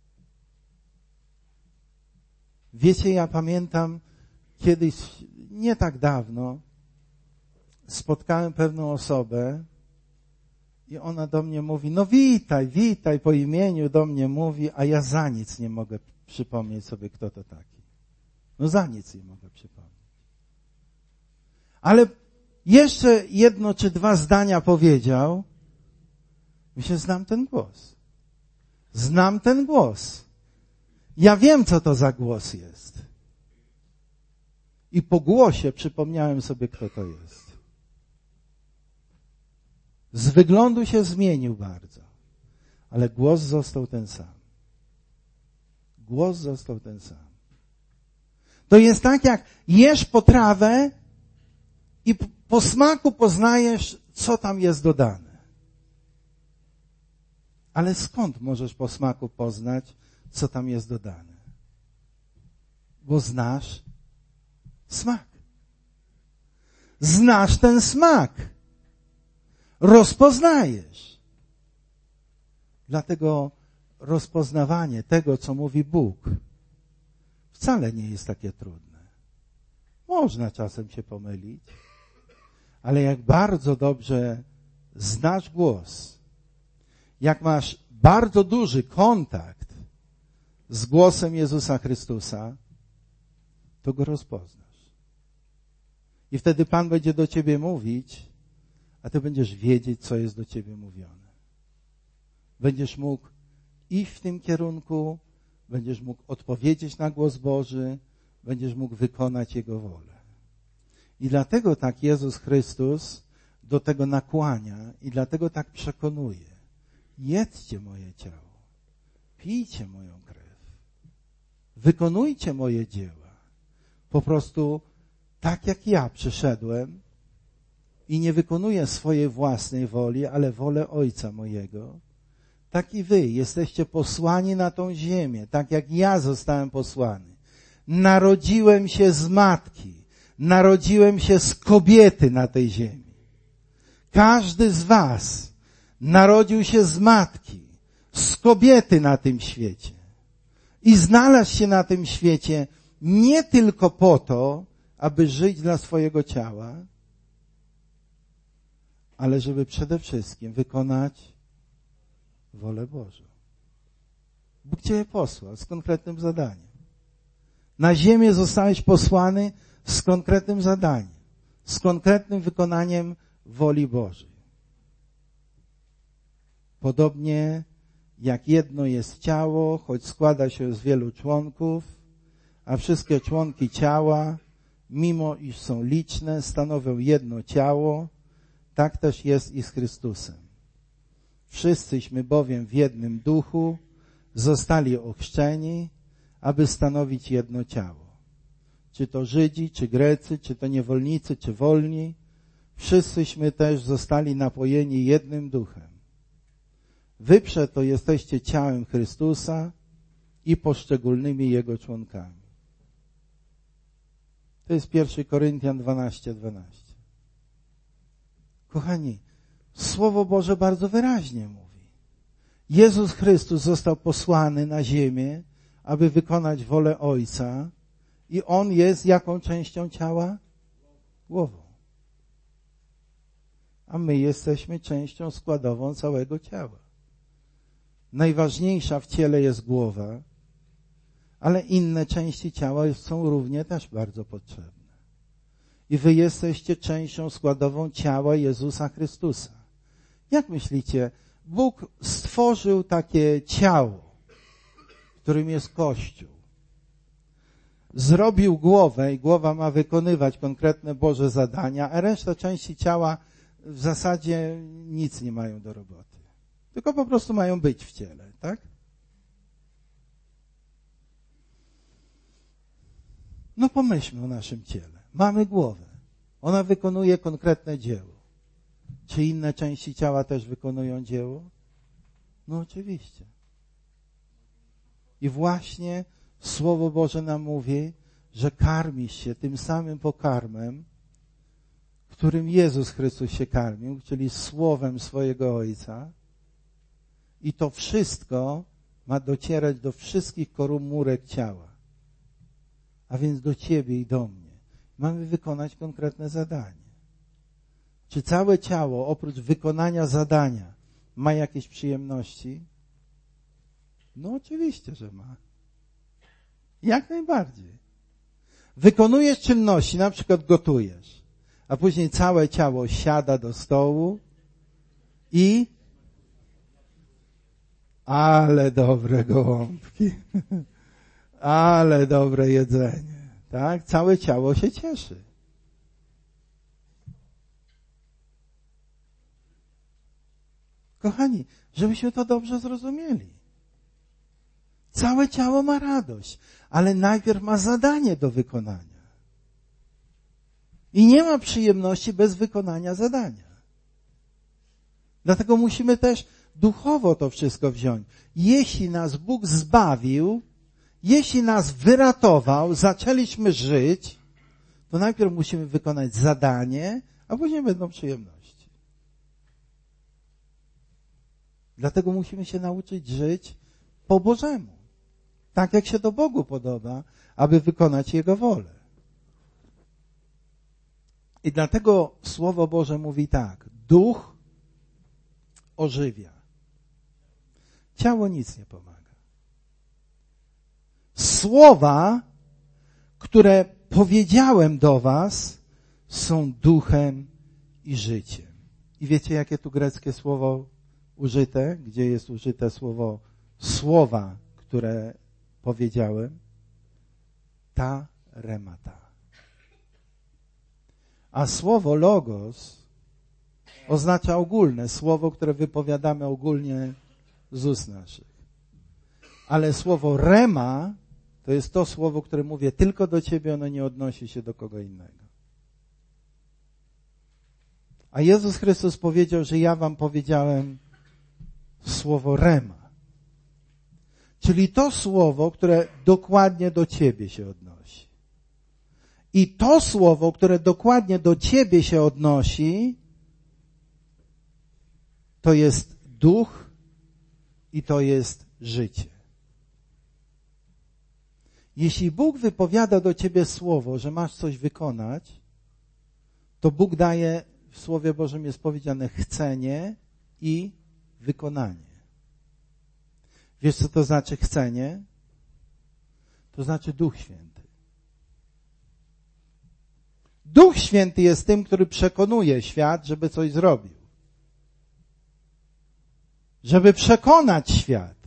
Wiecie, ja pamiętam kiedyś, nie tak dawno, spotkałem pewną osobę i ona do mnie mówi, no witaj, witaj, po imieniu do mnie mówi, a ja za nic nie mogę przypomnieć sobie, kto to taki. No za nic nie mogę przypomnieć. Ale jeszcze jedno czy dwa zdania powiedział. Myślę, znam ten głos. Znam ten głos. Ja wiem, co to za głos jest. I po głosie przypomniałem sobie, kto to jest. Z wyglądu się zmienił bardzo, ale głos został ten sam. Głos został ten sam. To jest tak, jak jesz potrawę i po smaku poznajesz, co tam jest dodane. Ale skąd możesz po smaku poznać, co tam jest dodane? Bo znasz smak. Znasz ten smak. Rozpoznajesz. Dlatego rozpoznawanie tego, co mówi Bóg, wcale nie jest takie trudne. Można czasem się pomylić, ale jak bardzo dobrze znasz głos, jak masz bardzo duży kontakt z głosem Jezusa Chrystusa, to go rozpoznasz. I wtedy Pan będzie do ciebie mówić, a ty będziesz wiedzieć, co jest do ciebie mówione. Będziesz mógł iść w tym kierunku, będziesz mógł odpowiedzieć na głos Boży, będziesz mógł wykonać Jego wolę. I dlatego tak Jezus Chrystus do tego nakłania i dlatego tak przekonuje. Jedzcie moje ciało, pijcie moją krew, wykonujcie moje dzieła. Po prostu tak jak ja przyszedłem i nie wykonuję swojej własnej woli, ale wolę Ojca mojego, tak i wy jesteście posłani na tą ziemię, tak jak ja zostałem posłany. Narodziłem się z matki, narodziłem się z kobiety na tej ziemi. Każdy z was narodził się z matki, z kobiety na tym świecie. I znalazł się na tym świecie nie tylko po to, aby żyć dla swojego ciała, ale żeby przede wszystkim wykonać wolę Bożą. Bóg cię posłał z konkretnym zadaniem. Na ziemię zostałeś posłany z konkretnym zadaniem, z konkretnym wykonaniem woli Bożej. Podobnie jak jedno jest ciało, choć składa się z wielu członków, a wszystkie członki ciała, mimo iż są liczne, stanowią jedno ciało, tak też jest i z Chrystusem. Wszyscyśmy bowiem w jednym duchu zostali ochrzczeni, aby stanowić jedno ciało. Czy to Żydzi, czy Grecy, czy to niewolnicy, czy wolni, wszyscyśmy też zostali napojeni jednym duchem. Wy przeto jesteście ciałem Chrystusa i poszczególnymi Jego członkami. To jest pierwszy Koryntian dwanaście, dwanaście. Kochani, Słowo Boże bardzo wyraźnie mówi. Jezus Chrystus został posłany na ziemię, aby wykonać wolę Ojca i On jest jaką częścią ciała? Głową. a my jesteśmy częścią składową całego ciała. Najważniejsza w ciele jest głowa, ale inne części ciała są równie też bardzo potrzebne. I wy jesteście częścią składową ciała Jezusa Chrystusa. Jak myślicie, Bóg stworzył takie ciało, którym jest Kościół. Zrobił głowę i głowa ma wykonywać konkretne Boże zadania, a reszta części ciała w zasadzie nic nie mają do roboty. Tylko po prostu mają być w ciele, tak? No pomyślmy o naszym ciele. Mamy głowę. Ona wykonuje konkretne dzieło. Czy inne części ciała też wykonują dzieło? No oczywiście. I właśnie Słowo Boże nam mówi, że karmisz się tym samym pokarmem, którym Jezus Chrystus się karmił, czyli słowem swojego Ojca. I to wszystko ma docierać do wszystkich komórek ciała. A więc do ciebie i do mnie. Mamy wykonać konkretne zadanie. Czy całe ciało oprócz wykonania zadania ma jakieś przyjemności? No oczywiście, że ma. Jak najbardziej. Wykonujesz czynności, na przykład gotujesz, a później całe ciało siada do stołu i ale dobre gołąbki, ale dobre jedzenie, tak? Całe ciało się cieszy. Kochani, żebyśmy to dobrze zrozumieli. Całe ciało ma radość, ale najpierw ma zadanie do wykonania. I nie ma przyjemności bez wykonania zadania. Dlatego musimy też duchowo to wszystko wziąć. Jeśli nas Bóg zbawił, jeśli nas wyratował, zaczęliśmy żyć, to najpierw musimy wykonać zadanie, a później będą przyjemności. Dlatego musimy się nauczyć żyć po Bożemu. Tak jak się to Bogu podoba, aby wykonać Jego wolę. I dlatego Słowo Boże mówi tak. Duch ożywia. Ciało nic nie pomaga. Słowa, które powiedziałem do was, są duchem i życiem. I wiecie, jakie tu greckie słowo użyte? Gdzie jest użyte słowo słowa, które powiedziałem? Ta remata. A słowo logos oznacza ogólne, słowo, które wypowiadamy ogólnie z ust naszych. Ale słowo rema to jest to słowo, które mówię tylko do ciebie, ono nie odnosi się do kogo innego. A Jezus Chrystus powiedział, że ja wam powiedziałem słowo rema. Czyli to słowo, które dokładnie do ciebie się odnosi. I to słowo, które dokładnie do ciebie się odnosi, to jest duch i to jest życie. Jeśli Bóg wypowiada do ciebie słowo, że masz coś wykonać, to Bóg daje, w Słowie Bożym jest powiedziane chcenie i wykonanie. Wiesz, co to znaczy chcenie? To znaczy Duch Święty. Duch Święty jest tym, który przekonuje świat, żeby coś zrobił. Żeby przekonać świat.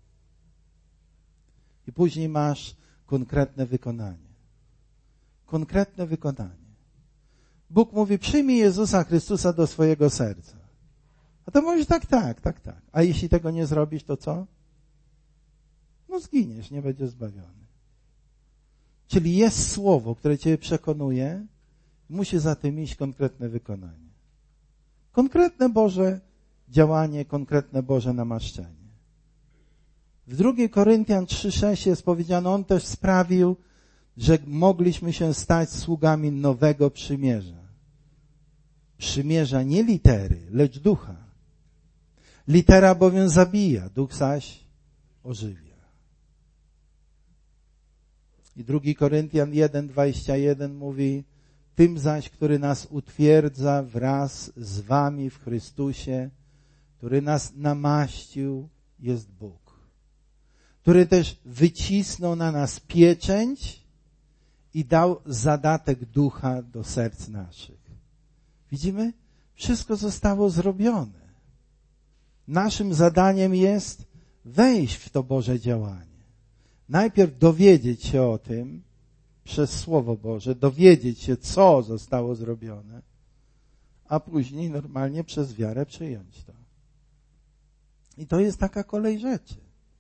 I później masz konkretne wykonanie. Konkretne wykonanie. Bóg mówi, przyjmij Jezusa Chrystusa do swojego serca. A to mówisz tak, tak, tak, tak. A jeśli tego nie zrobisz, to co? No zginiesz, nie będziesz zbawiony. Czyli jest słowo, które cię przekonuje, musi za tym iść konkretne wykonanie. Konkretne Boże działanie, konkretne Boże namaszczenie. W drugiej Koryntian trzy sześć jest powiedziane, On też sprawił, że mogliśmy się stać sługami nowego przymierza. Przymierza nie litery, lecz ducha. Litera bowiem zabija, duch zaś ożywia. I drugi Koryntian jeden dwadzieścia jeden mówi, Tym zaś, który nas utwierdza wraz z wami w Chrystusie, który nas namaścił, jest Bóg, który też wycisnął na nas pieczęć i dał zadatek ducha do serc naszych. Widzimy? Wszystko zostało zrobione. Naszym zadaniem jest wejść w to Boże działanie. Najpierw dowiedzieć się o tym przez Słowo Boże, dowiedzieć się, co zostało zrobione, a później normalnie przez wiarę przyjąć to. I to jest taka kolej rzeczy.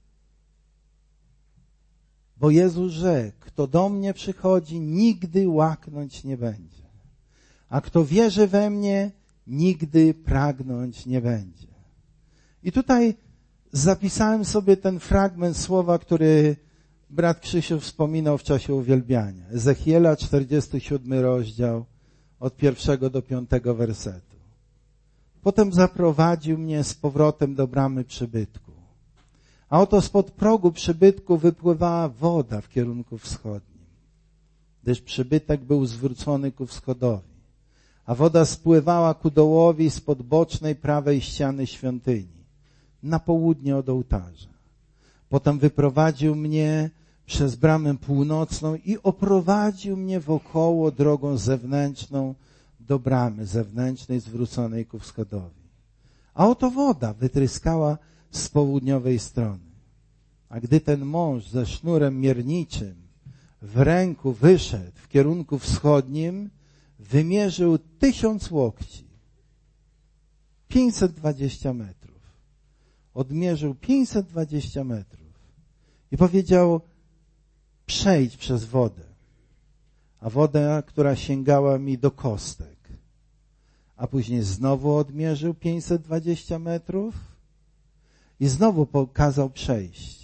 Bo Jezus rzekł, kto do mnie przychodzi, nigdy łaknąć nie będzie. A kto wierzy we mnie, nigdy pragnąć nie będzie. I tutaj zapisałem sobie ten fragment słowa, który brat Krzysiu wspominał w czasie uwielbiania. Ezechiela, czterdziesty siódmy rozdział, od pierwszego do piątego wersetu. Potem zaprowadził mnie z powrotem do bramy przybytku. A oto spod progu przybytku wypływała woda w kierunku wschodnim, gdyż przybytek był zwrócony ku wschodowi, a woda spływała ku dołowi spod bocznej prawej ściany świątyni, na południe od ołtarza. Potem wyprowadził mnie przez bramę północną i oprowadził mnie wokoło drogą zewnętrzną do bramy zewnętrznej zwróconej ku wschodowi. A oto woda wytryskała z południowej strony. A gdy ten mąż ze sznurem mierniczym w ręku wyszedł w kierunku wschodnim, wymierzył tysiąc łokci, pięćset dwadzieścia metrów. Odmierzył pięćset dwadzieścia metrów i powiedział, przejdź przez wodę. A woda, która sięgała mi do kostek. A później znowu odmierzył pięćset dwadzieścia metrów i znowu pokazał przejść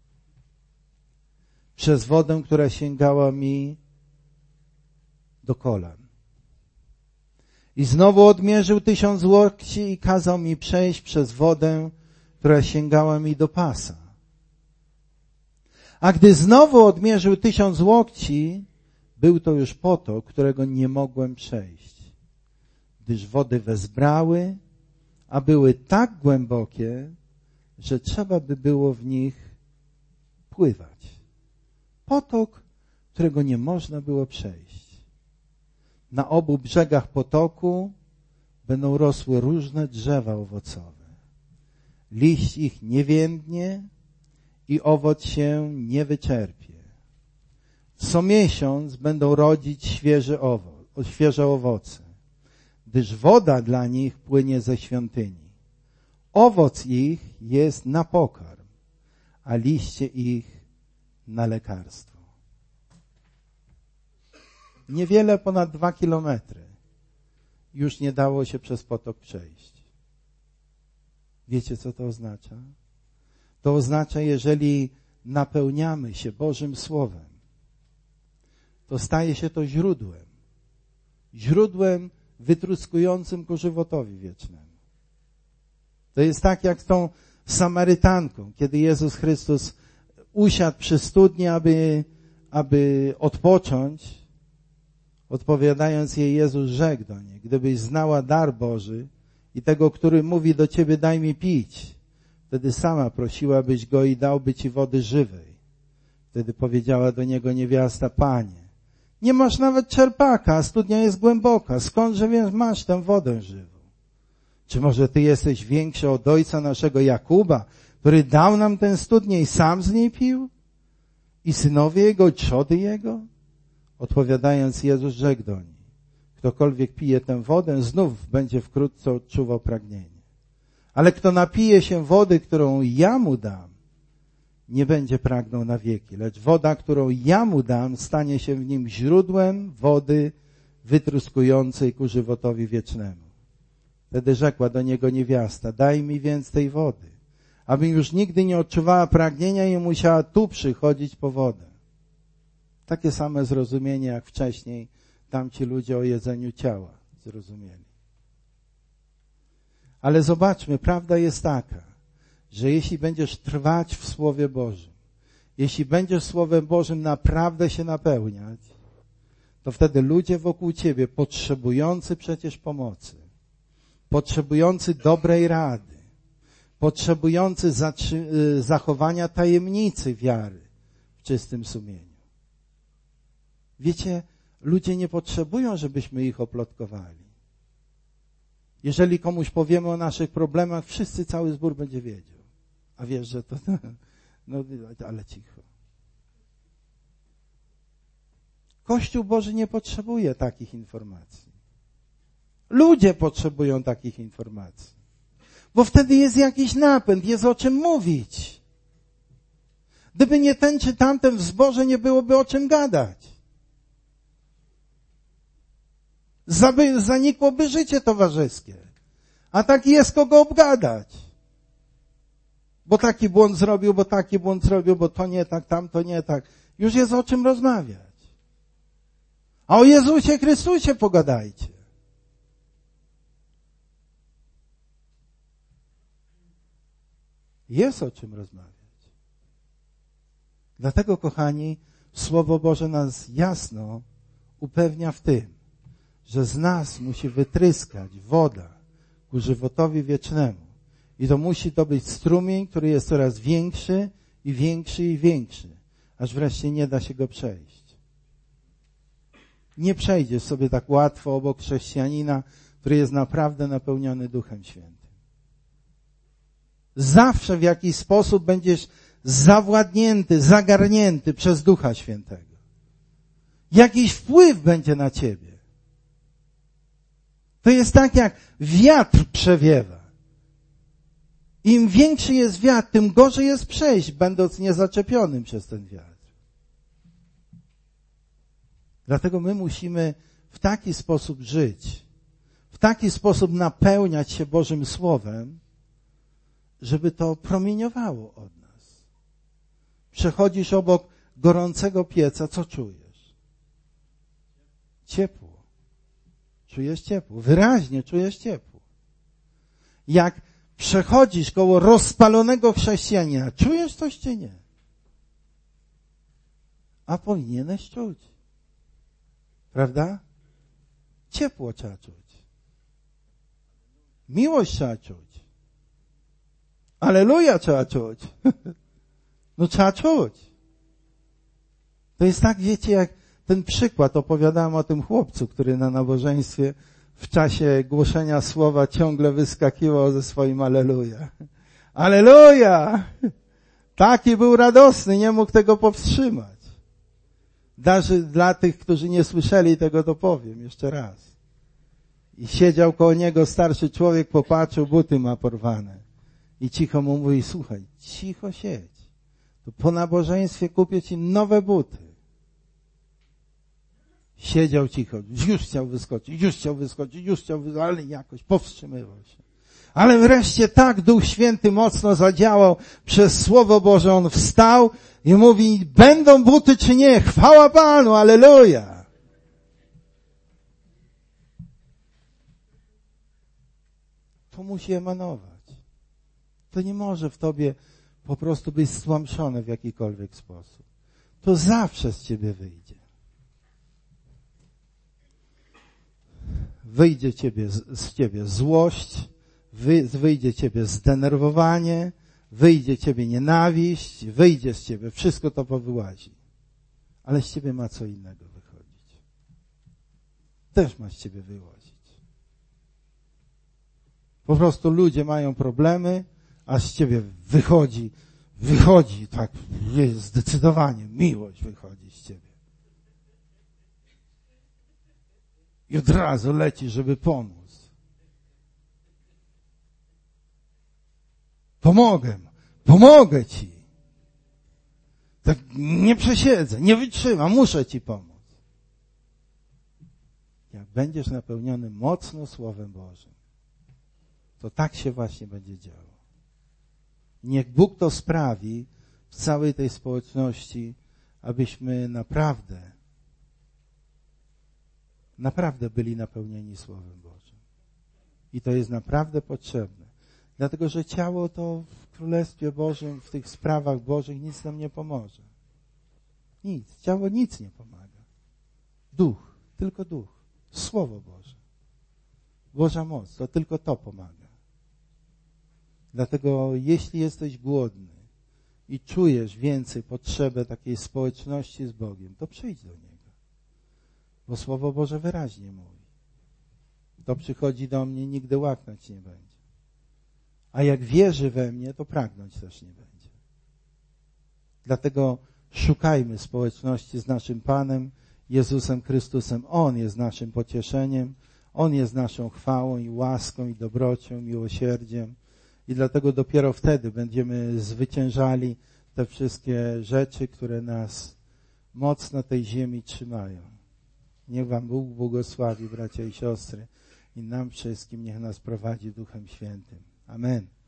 przez wodę, która sięgała mi do kolan. I znowu odmierzył tysiąc łokci i kazał mi przejść przez wodę, która sięgała mi do pasa. A gdy znowu odmierzył tysiąc łokci, był to już potok, którego nie mogłem przejść, gdyż wody wezbrały, a były tak głębokie, że trzeba by było w nich pływać. Potok, którego nie można było przejść. Na obu brzegach potoku będą rosły różne drzewa owocowe. Liść ich nie więdnie i owoc się nie wyczerpie. Co miesiąc będą rodzić świeże owoc, świeże owoce, gdyż woda dla nich płynie ze świątyni. Owoc ich jest na pokarm, a liście ich na lekarstwo. Niewiele ponad dwa kilometry już nie dało się przez potok przejść. Wiecie, co to oznacza? To oznacza, jeżeli napełniamy się Bożym Słowem, to staje się to źródłem. Źródłem wytruskującym ku żywotowi wiecznemu. To jest tak jak z tą Samarytanką, kiedy Jezus Chrystus usiadł przy studni, aby, aby odpocząć, odpowiadając jej, Jezus rzekł do niej, gdybyś znała dar Boży i tego, który mówi do ciebie, daj mi pić, wtedy sama prosiłabyś go i dałby ci wody żywej. Wtedy powiedziała do niego niewiasta, Panie, nie masz nawet czerpaka, a studnia jest głęboka. Skądże więc masz tę wodę żywą? Czy może ty jesteś większy od ojca naszego Jakuba, który dał nam tę studnię i sam z niej pił? I synowie jego, i trzody jego? Odpowiadając, Jezus rzekł do niej, ktokolwiek pije tę wodę, znów będzie wkrótce odczuwał pragnienie. Ale kto napije się wody, którą ja mu dam, nie będzie pragnął na wieki, lecz woda, którą ja mu dam, stanie się w nim źródłem wody wytruskującej ku żywotowi wiecznemu. Wtedy rzekła do niego niewiasta, daj mi więc tej wody, abym już nigdy nie odczuwała pragnienia i musiała tu przychodzić po wodę. Takie same zrozumienie, jak wcześniej tamci ludzie o jedzeniu ciała zrozumieli. Ale zobaczmy, prawda jest taka, że jeśli będziesz trwać w Słowie Bożym, jeśli będziesz Słowem Bożym naprawdę się napełniać, to wtedy ludzie wokół ciebie, potrzebujący przecież pomocy, potrzebujący dobrej rady, potrzebujący zachowania tajemnicy wiary w czystym sumieniu. Wiecie, ludzie nie potrzebują, żebyśmy ich oplotkowali. Jeżeli komuś powiemy o naszych problemach, wszyscy, cały zbór będzie wiedział. A wiesz, że to... No, ale cicho. Kościół Boży nie potrzebuje takich informacji. Ludzie potrzebują takich informacji. Bo wtedy jest jakiś napęd, jest o czym mówić. Gdyby nie ten czy tamten w zborze, nie byłoby o czym gadać. Zanikłoby życie towarzyskie. A tak jest kogo obgadać. Bo taki błąd zrobił, bo taki błąd zrobił, bo to nie tak, tamto nie tak. Już jest o czym rozmawiać. A o Jezusie Chrystusie pogadajcie. Jest o czym rozmawiać. Dlatego, kochani, Słowo Boże nas jasno upewnia w tym, że z nas musi wytryskać woda ku żywotowi wiecznemu. I to musi to być strumień, który jest coraz większy i większy i większy, aż wreszcie nie da się go przejść. Nie przejdziesz sobie tak łatwo obok chrześcijanina, który jest naprawdę napełniony Duchem Świętym. Zawsze w jakiś sposób będziesz zawładnięty, zagarnięty przez Ducha Świętego. Jakiś wpływ będzie na ciebie. To jest tak, jak wiatr przewiewa. Im większy jest wiatr, tym gorzej jest przejść, będąc niezaczepionym przez ten wiatr. Dlatego my musimy w taki sposób żyć, w taki sposób napełniać się Bożym Słowem, żeby to promieniowało od nas. Przechodzisz obok gorącego pieca, co czujesz? Ciepło. Czujesz ciepło. Wyraźnie czujesz ciepło. Jak przechodzisz koło rozpalonego chrześcijanina, czujesz coś czy nie? A powinieneś czuć. Prawda? Ciepło trzeba czuć. Miłość trzeba czuć. Alleluja trzeba czuć. No trzeba czuć. To jest tak, wiecie, jak ten przykład, opowiadałem o tym chłopcu, który na nabożeństwie w czasie głoszenia słowa ciągle wyskakiwał ze swoim alleluja. Alleluja! Taki był radosny, nie mógł tego powstrzymać. Darzy dla tych, którzy nie słyszeli tego, to powiem jeszcze raz. I siedział koło niego starszy człowiek, popatrzył, buty ma porwane. I cicho mu mówi, słuchaj, cicho siedź. To po nabożeństwie kupię ci nowe buty. Siedział cicho, już chciał wyskoczyć, już chciał wyskoczyć, już chciał wyskoczyć, ale jakoś powstrzymywał się. Ale wreszcie tak Duch Święty mocno zadziałał przez Słowo Boże. On wstał i mówi, będą buty czy nie, chwała Panu, alleluja. To musi emanować. To nie może w tobie po prostu być stłamszone w jakikolwiek sposób. To zawsze z ciebie wyjdzie. Wyjdzie ciebie, z ciebie złość, wy, wyjdzie ciebie zdenerwowanie, wyjdzie ciebie nienawiść, wyjdzie z ciebie, wszystko to powyłazi. Ale z ciebie ma co innego wychodzić. Też ma z ciebie wyłazić. Po prostu ludzie mają problemy, a z ciebie wychodzi, wychodzi tak zdecydowanie, miłość wychodzi z ciebie. I od razu leci, żeby pomóc. Pomogę, pomogę ci. Tak nie przesiedzę, nie wytrzymam, muszę ci pomóc. Jak będziesz napełniony mocno Słowem Bożym, to tak się właśnie będzie działo. Niech Bóg to sprawi w całej tej społeczności, abyśmy naprawdę, naprawdę byli napełnieni Słowem Bożym. I to jest naprawdę potrzebne. Dlatego, że ciało to w Królestwie Bożym, w tych sprawach Bożych nic nam nie pomoże. Nic. Ciało nic nie pomaga. Duch. Tylko Duch. Słowo Boże. Boża moc. To tylko to pomaga. Dlatego jeśli jesteś głodny i czujesz więcej potrzebę takiej społeczności z Bogiem, to przyjdź do Niego. Bo Słowo Boże wyraźnie mówi. Kto przychodzi do mnie, nigdy łaknąć nie będzie. A jak wierzy we mnie, to pragnąć też nie będzie. Dlatego szukajmy społeczności z naszym Panem Jezusem Chrystusem. On jest naszym pocieszeniem. On jest naszą chwałą i łaską i dobrocią, miłosierdziem. I dlatego dopiero wtedy będziemy zwyciężali te wszystkie rzeczy, które nas mocno tej ziemi trzymają. Niech wam Bóg błogosławi, bracia i siostry, i nam wszystkim niech nas prowadzi Duchem Świętym. Amen.